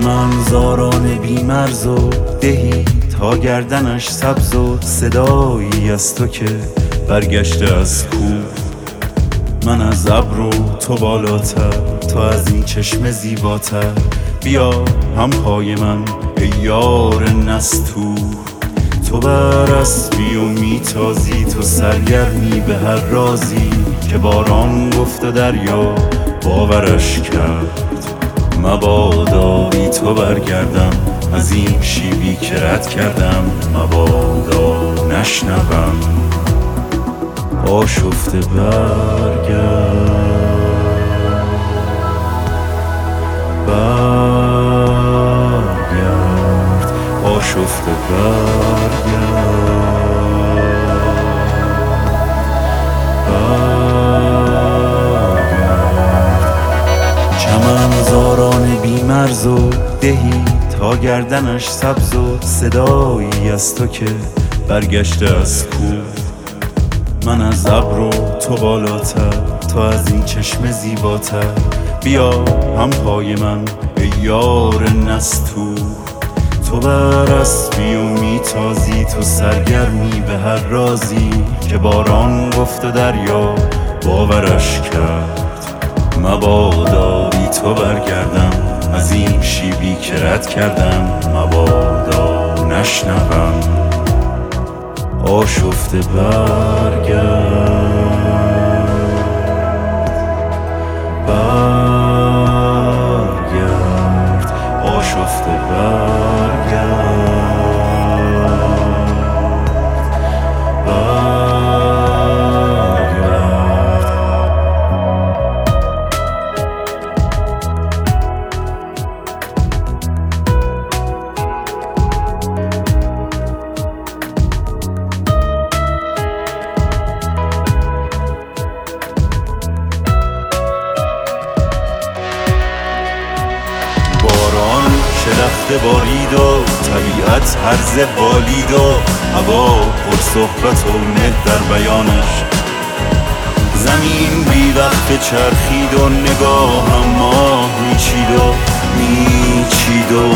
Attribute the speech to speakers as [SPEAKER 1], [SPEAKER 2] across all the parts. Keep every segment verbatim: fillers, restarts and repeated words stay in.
[SPEAKER 1] چمنزاران بیمرز و دهی تا گردنش سبز و صدایی از تو که برگشته از کوه. من از ابر و تو بالاتر، تو از این چشم زیباتر، بیا هم پای من ای یار نستوه. تو بر اسبی و میتازی، تو سرگرمی به هر رازی که باران گفت و دریا باورش کرد. مبادا بی تو برگردم از این شیبی که رد کردم، مبادا نشنوم آشفته برگرد. برگرد آشفته برگرد. چمنزاران بیمرز و دهی تا گردنش سبز و صدایی از تو که برگشته از کوه. من از ابر و تو بالاتر، تو از این چشم زیباتر، بیا هم پای من ای یار نستوه. تو بر اسبی و میتازی، تو سرگرمی به هر رازی که باران گفت و دریا باورش کرد. مبادا بی تو برگردم از این شیبی که رد کردم، مبادا نشنوم آشفته برگرد. برگرد آشفته برگرد. شلخته بارید و طبیعت هرز بالید و هوا پر صحبت و نه در بیانش. زمین بی وقت چرخید و نگاهم ماه میچید و میچید و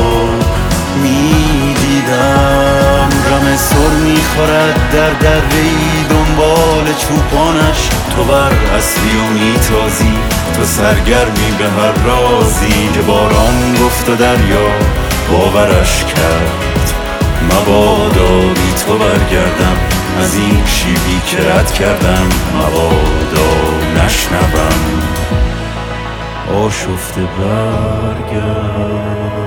[SPEAKER 1] میدیدم رم سر میخورد در دره‌ای دنبال چوپانش. تو بر اسبی و میتازی، تو سرگرمی به هر رازی که باران گفت و دریا باورش کرد. مبادا بی تو برگردم از این شیبی که رد کردم، مبادا نشنوم آشفته برگرد.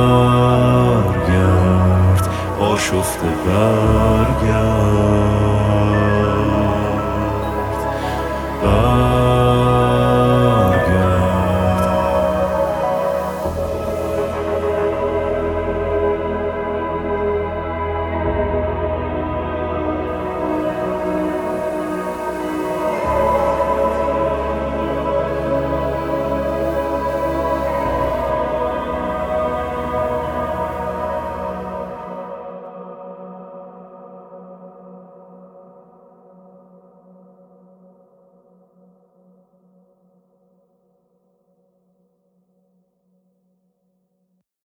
[SPEAKER 1] برگرد آشفته برگرد.